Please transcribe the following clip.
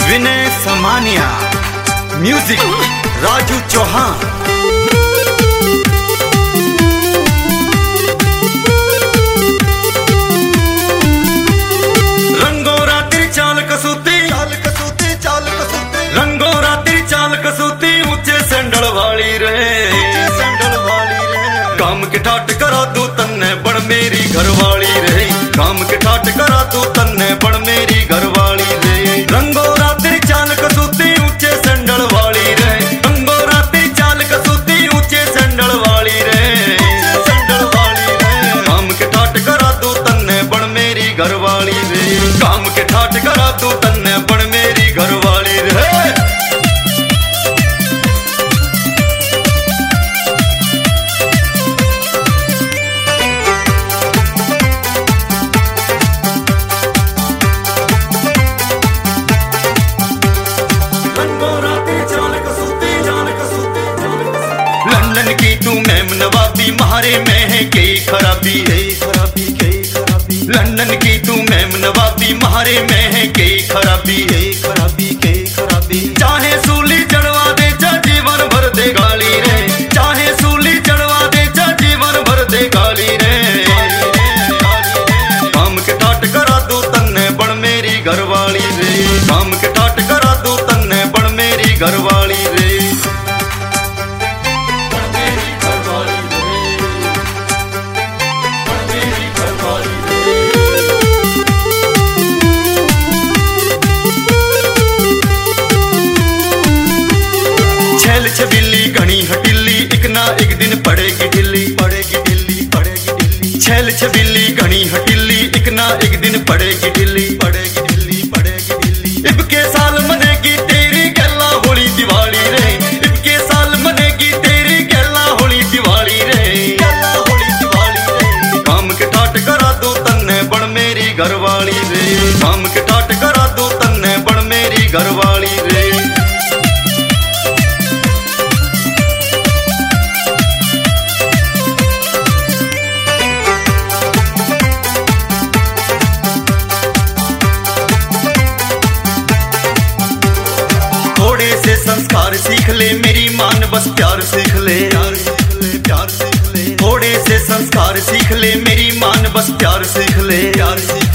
विनय Samaniya, music Raju Chauhan. रंगोरा तेरी चाल कसूती, रंगोरा तेरी चाल कसूती, ऊंचे सैंडल वाली रे, काम के ठाट करा तू तन्ने बड़ मेरी घरवाली रे, काम के ठाट करा तू तन्ने बड़ मेरी घरवाली रे। रंगोरा तेरी चाल कसूती, ऊंचे सैंडल वाली रे, रंगोरा तेरी चाल कसूती, ऊंचे सैंडल वाली रे, सैंडल वाली रे। काम के ठाट करा तू तन्ने बड़ मेरी घरवाली रे, काम के ठाट करा तू तन्ने बड़ मेरी घरवाली रे। लंदन की तू मैम नवाबी, मारे में है कई खराबी, लंदन की तू मैम नवाबी, मारे में है कई खराबी, चाहे सूली चढ़वा दे जा जीवन भर दे गाली रे, चाहे सूली चढ़वा दे जा जीवन भर दे गाली रे। काम के ठाट करा दू तन्ने बड़ मेरी घरवाली रे, काम के ठाट करा दू तन्ने बड़ मेरी घरवाली रे। छैल छबीली घनी हटिल्ली, एक ना एक दिन पड़ेगी ढिल्ली, छैल छबीली घनी हटिल्ली, एक ना एक दिन पड़ेगी ढिल्ली, इब के साल मनेगी तेरी गल्ला होली दिवाली रे, इब के साल मनेगी तेरी गल्ला होली दिवाली रे, काम के ठाट करा दो तन्ने बड़ मेरी घरवाली रे, काम के ठाट करा दो तन्ने बड़ मेरी घरवाली रे। थोड़े से संस्कार सीख ले मेरी मान, बस प्यार सीख ले, थोड़े से संस्कार सीख ले मेरी मान, बस प्यार सीख ले।